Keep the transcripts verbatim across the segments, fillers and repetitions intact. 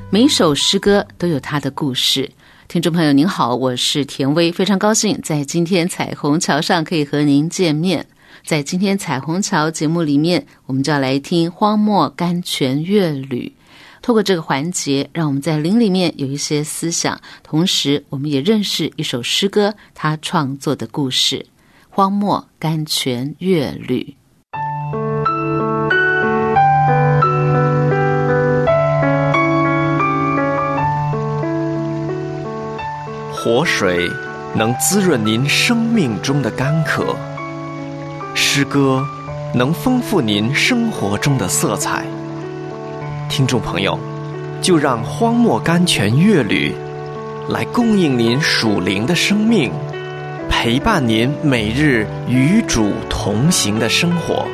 每一首诗歌都有它的故事。听众朋友您好，我是田薇，非常高兴在今天彩虹桥上可以和您见面。在今天彩虹桥节目里面，我们就要来听荒漠甘泉乐旅。透过这个环节，让我们在灵里面有一些思想，同时我们也认识一首诗歌他创作的故事。荒漠甘泉乐旅。 活水能滋润您生命中的干渴，诗歌能丰富您生活中的色彩。听众朋友，就让荒漠甘泉乐旅来供应您属灵的生命，陪伴您每日与主同行的生活。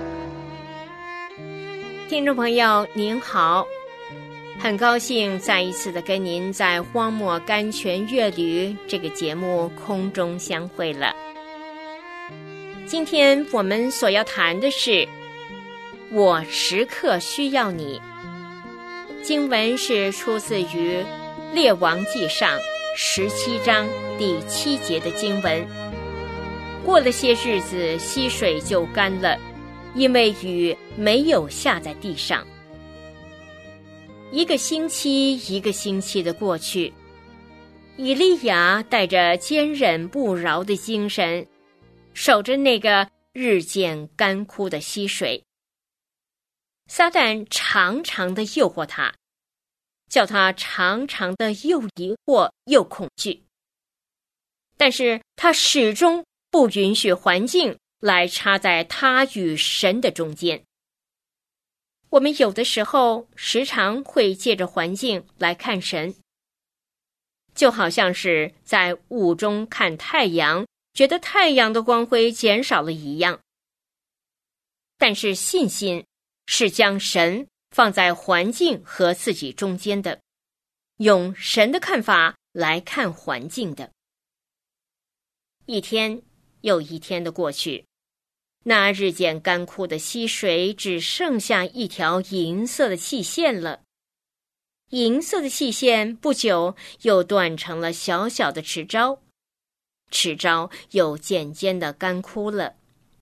听众朋友您好，很高兴再一次的跟您在荒漠甘泉乐旅这个节目空中相会了。今天我们所要谈的是我时刻需要你。经文是出自于列王记上十七章第七节的经文。过了些日子，溪水就干了，因为雨没有下在地上。一个星期一个星期的过去，以利亚带着坚忍不饶的精神，守着那个日渐干枯的溪水。撒旦常常的诱惑他，叫他常常的又疑惑又恐惧，但是他始终不允许环境来插在他与神的中间。我们有的时候时常会借着环境来看神，就好像是在雾中看太阳，觉得太阳的光辉减少了一样。但是信心是将神放在环境和自己中间的，用神的看法来看环境的。一天又一天的过去，那日渐干枯的溪水只剩下一条银色的细线了。银色的细线不久又断成了小小的池沼，池沼又渐渐的干枯了。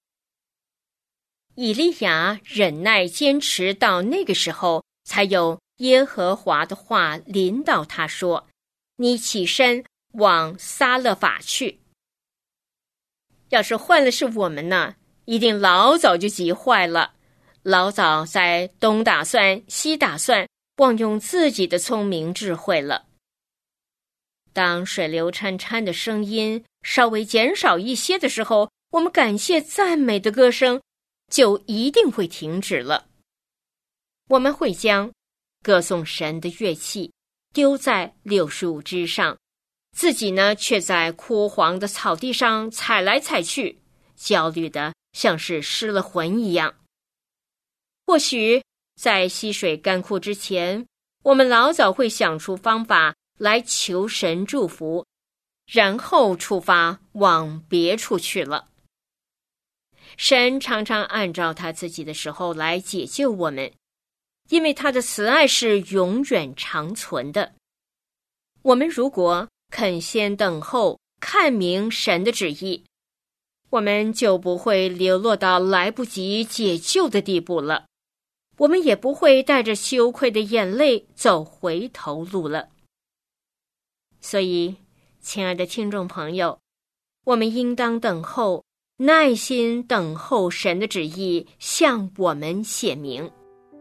以利亚忍耐坚持到那个时候，才有耶和华的话临到他说：你起身往撒勒法去。要是换了是我们呢，一定老早就急坏了，老早在东打算西打算，忘用自己的聪明智慧了。当水流潺潺的声音稍微减少一些的时候，我们感谢赞美的歌声就一定会停止了。我们会将歌颂神的乐器丢在柳树枝上，自己呢却在枯黄的草地上踩来踩去，焦虑的像是失了魂一样。或许在溪水干枯之前，我们老早会想出方法来求神祝福，然后出发往别处去了。神常常按照他自己的时候来解救我们，因为他的慈爱是永远长存的。我们如果肯先等候，看明神的旨意，我们就不会流落到来不及解救的地步了，我们也不会带着羞愧的眼泪走回头路了。所以，亲爱的听众朋友，我们应当等候，耐心等候神的旨意向我们显明。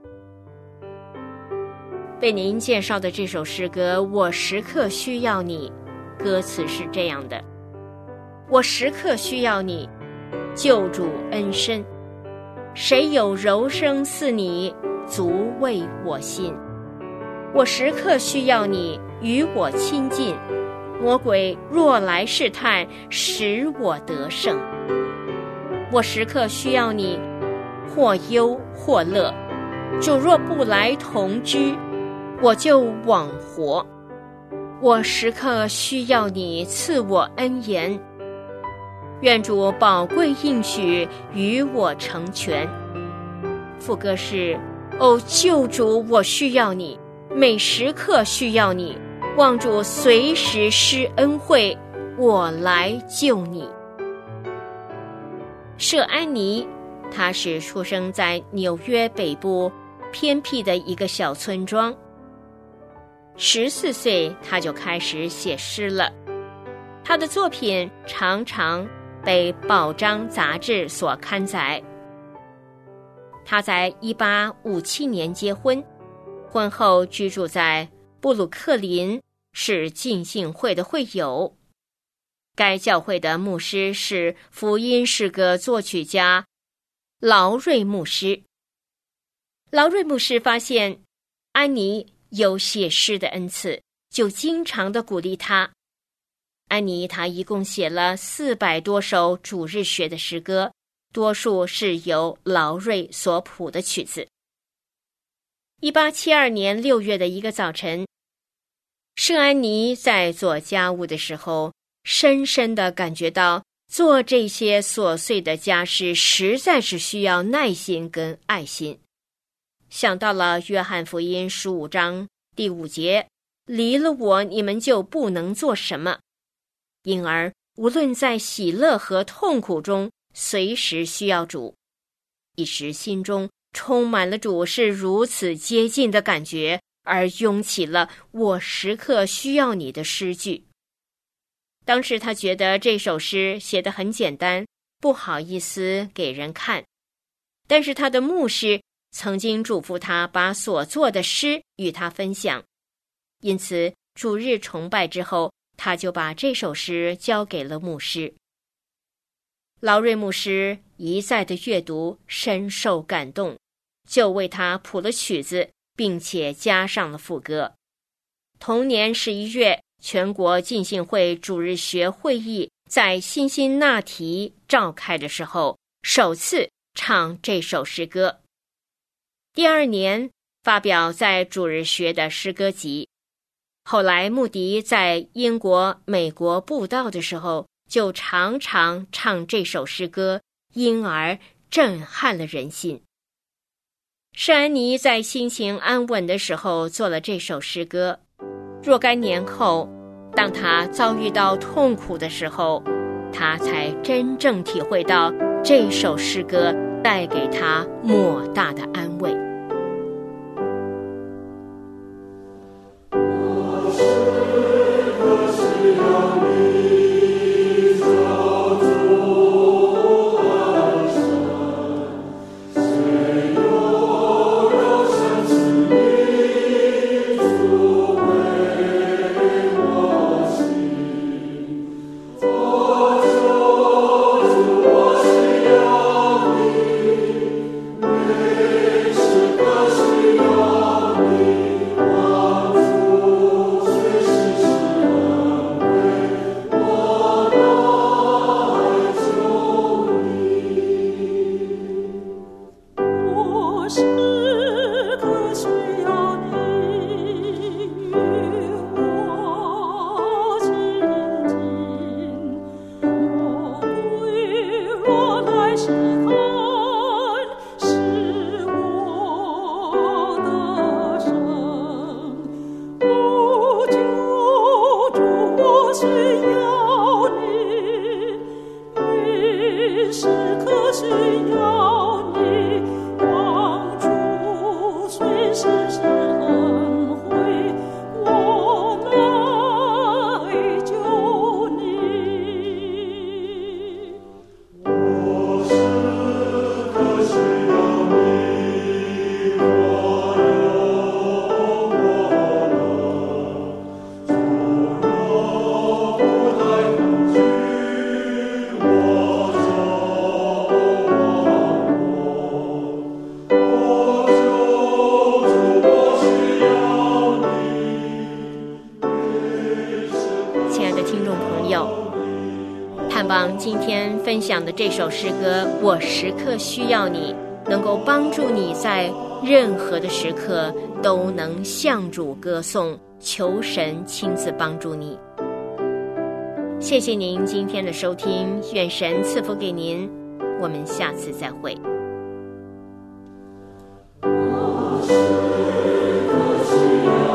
为您介绍的这首诗歌《我时刻需要你》，歌词是这样的：我时刻需要你，救主恩深，谁有柔声似你，足慰我心。我时刻需要你与我亲近，魔鬼若来试探，使我得胜。我时刻需要你，或忧或乐，主若不来同居，我就枉活。我时刻需要你赐我恩言，愿主宝贵应许与我成全。副歌是：哦，救主，我需要你， 每时刻需要你，望主随时施恩惠，我来救你。舍安妮，她是出生在纽约北部偏僻的一个小村庄。十四岁，她就开始写诗了。她的作品常常被报章杂志所刊载。她在一八五七年结婚，婚后居住在布鲁克林，是浸信会的会友。该教会的牧师是福音诗歌作曲家劳瑞牧师。劳瑞牧师发现安妮有写诗的恩赐，就经常地鼓励她。安妮她一共写了四百多首主日学的诗歌，多数是由劳瑞所谱的曲子。一八七二年六月的一个早晨，圣安妮在做家务的时候，深深地感觉到做这些琐碎的家事实在是需要耐心跟爱心。想到了约翰福音十五章第五节，离了我你们就不能做什么，因而无论在喜乐和痛苦中随时需要主。一时心中充满了主是如此接近的感觉，而涌起了我时刻需要你的诗句。当时他觉得这首诗写得很简单，不好意思给人看，但是他的牧师曾经嘱咐他把所做的诗与他分享，因此主日崇拜之后，他就把这首诗交给了牧师。劳瑞牧师一再的阅读，深受感动，就为他谱了曲子，并且加上了副歌。同年十一月，全国浸信会主日学会议在辛辛那提召开的时候，首次唱这首诗歌。第二年发表在主日学的诗歌集。后来穆迪在英国、美国布道的时候，就常常唱这首诗歌，因而震撼了人心。圣安妮在心情安稳的时候做了这首诗歌，若干年后，当他遭遇到痛苦的时候，他才真正体会到这首诗歌带给他莫大的安慰。今天分享的这首诗歌《我时刻需要你》，能够帮助你在任何的时刻都能向主歌颂，求神亲自帮助你。谢谢您今天的收听，愿神赐福给您，我们下次再会。我时刻需要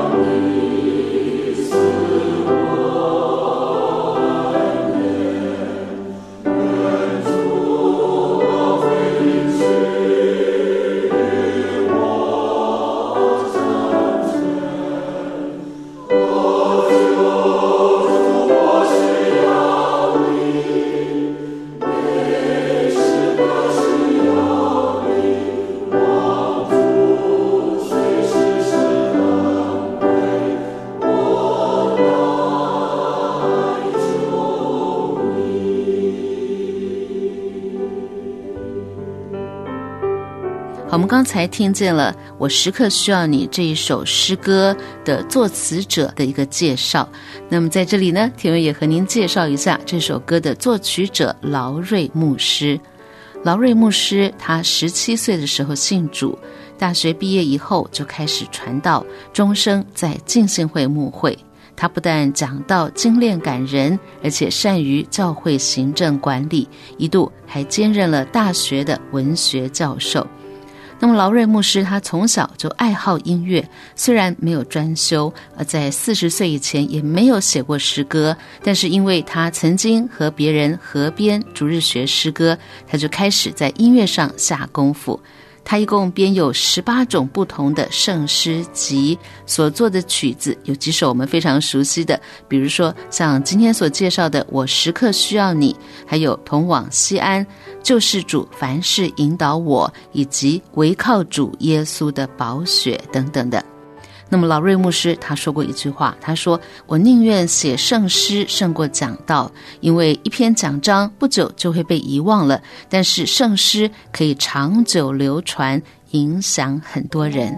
我们刚才听见了我时刻需要你这一首诗歌的作词者的一个介绍，那么在这里呢，田薇也和您介绍一下这首歌的作曲者劳瑞牧师。劳瑞牧师他十七岁的时候信主，大学毕业以后就开始传道，终生在浸信会牧会。他不但讲道精炼感人，而且善于教会行政管理，一度还兼任了大学的文学教授。那么劳瑞牧师他从小就爱好音乐，虽然没有专修，而在四十岁以前也没有写过诗歌，但是因为他曾经和别人合编逐日学诗歌，他就开始在音乐上下功夫。他一共编有十八种不同的圣诗集，所做的曲子有几首我们非常熟悉的，比如说像今天所介绍的《我时刻需要你》，还有《同往西安》、救世主凡事引导我，以及唯靠主耶稣的宝血等等的。那么劳瑞牧师他说过一句话，他说，我宁愿写圣诗胜过讲道，因为一篇讲章不久就会被遗忘了，但是圣诗可以长久流传，影响很多人。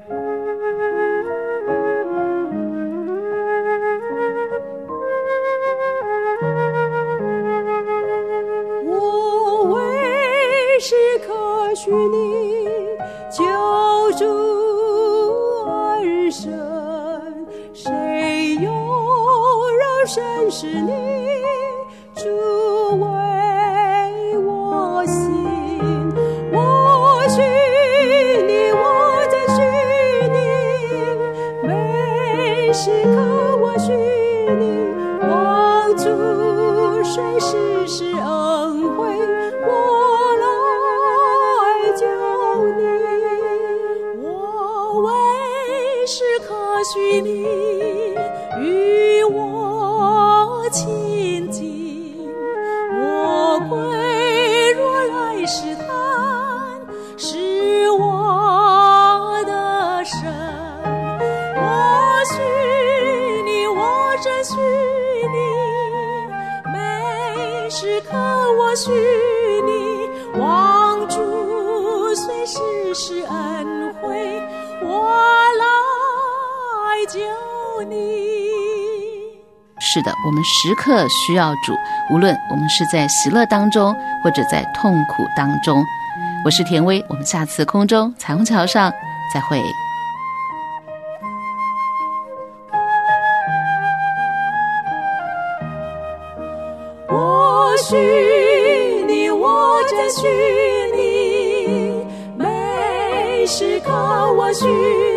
我为时刻许你救主而生，谁又让神使你主为我心？我许你，我在许你，每时刻我许你，望主随时是恩惠，我来救你。我为时刻许你与我亲近，我归若来试探是我的神，我许你，我真许你，每时刻我许你，望主随时是恩惠，我来救你。 是的，我们时刻需要主，无论我们是在喜乐当中，或者在痛苦当中。我是田薇，我们下次空中彩虹桥上再会。 我许你，我真许你，每时刻我许